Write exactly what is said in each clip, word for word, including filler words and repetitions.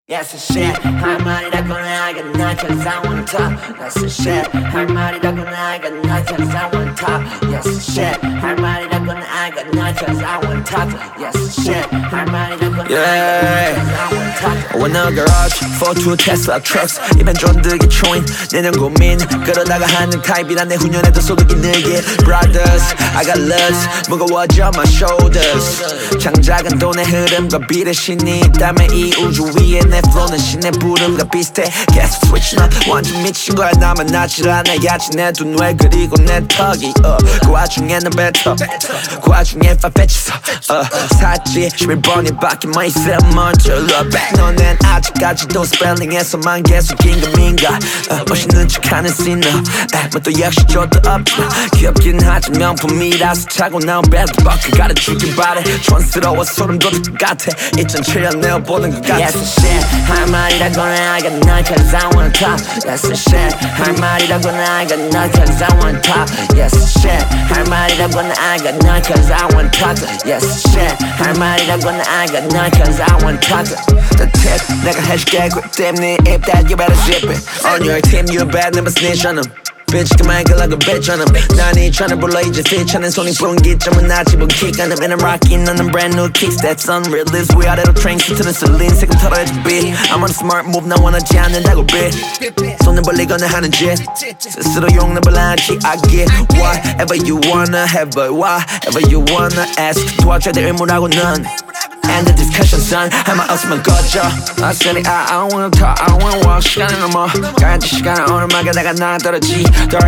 Yes, the shit. 할 말이라고 I got nothing, I wanna talk. That's the shit. 할 말이라고 I got nothing, I wanna talk. Yes, the shit. 할 말이라고 I got nothing, I wanna talk. Yes, the shit. 할 말이라고 I got nothing, I wanna talk. One a garage, four two Tesla trucks. 입엔 쫀득이 초인, 내년 고민. 끌어다가 하는 타입이라 내 후년에도 소득이 늘게. Brothers, I got lust, 무거워져 my shoulders. 장작은 돈의 흐름과 비례 신이 있다면 이 우주 위에 내 flow는 신의 부름과 비슷해. 계속 switching up, 완전 미친 거야. 나만 나질 않아. 야지 내 두 뇌 그리고 내 턱이 uh. 그 와중에는 뱉어, 그 와중에 파배치서 uh. 샀지 십일 번이 바뀌만 있어 먼저 look back. 너넨 아직까지도 스펠링에서만 계속 긴가민가 uh. 멋있는 척하는 신너 뭐또 역시 저도 없지만 귀엽긴 하지 명품이라서 차고 나온 벨트 버클 가르치긴 바래. 촌스러워 소름 돋을 것 같아. 이천칠 년 내어보는 것 같아. Yes, the shit. 할 말이라고 I got nothing, I wanna talk. Yes, the shit. 할 말이라고 I got nothing, I wanna talk. Yes, the shit. 할 말이라고 I got nothing, I wanna talk. Yes, the shit. 할 말이라고 I got nothing, I wanna talk. The tip 내가 해줄게 그 때문에 if that you better zip it. On your team you bad never snitch on them. Bitch 그만 갈라고 bitch on them. 난 이 차는 불러 이제 피차는 손이 분기점은 나 집은 킥하는 And I'm rocking on them brand new kicks That's unreal Lives 위아래로 train 수트는 슬린 세금 털어야지 bitch I'm on a smart move 나 원하지 않는다고 bitch 손을 벌리거나 하는 짓 스스로 용납을 하지 I get whatever you wanna have But whatever you wanna ask 도와줘야 될 의무라고 넌 End the discussion son 할 말 없으면 꺼져 I said it I, I don't wanna talk I don't wanna walk 시간은 넘어 가야지 시간은 오르막에 내가 나 떨어지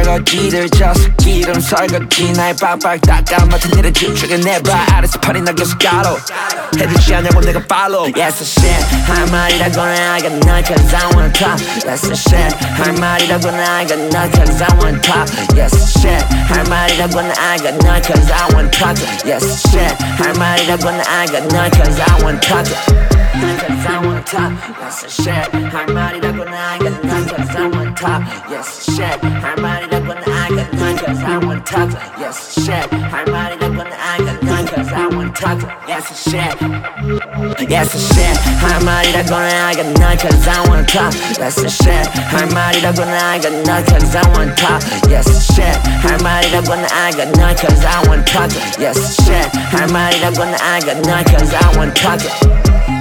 떨거지들 져서 기름 설거지 나의 빡빡 닦아 맡은 일에 집중해 내 발 아래서 팔이 나 계속 가로 해주지 않냐고 내가 follow Yes, the shit. 할 말이라고 I got nothing, I wanna talk. Yes, the shit. 할 말이라고 I got nothing, I wanna talk. Yes, the shit. 할 말이라고 I got nothing, I wanna talk. Yes, the shit. 할 말이라고 I got nothing, I wanna talk. Nothing, I wanna talk. Yes, the shit. 할 말이라고 I got nothing, I wanna talk. Yes, the shit. 할 말이라고 I got nothing, I wanna talk. Yes, the shit. 할 말이라고 I got nothing, I wanna talk. Yes, the shit. Yes, the shit. 할 말이라고 I got nothing, I wanna talk. Yes, the shit. 할 말이라고 I got nothing, I wanna talk. Yes, the shit. 할 말이라고 I got nothing, I wanna talk. Yes, the shit. 할 말이라고 I got nothing, I wanna talk.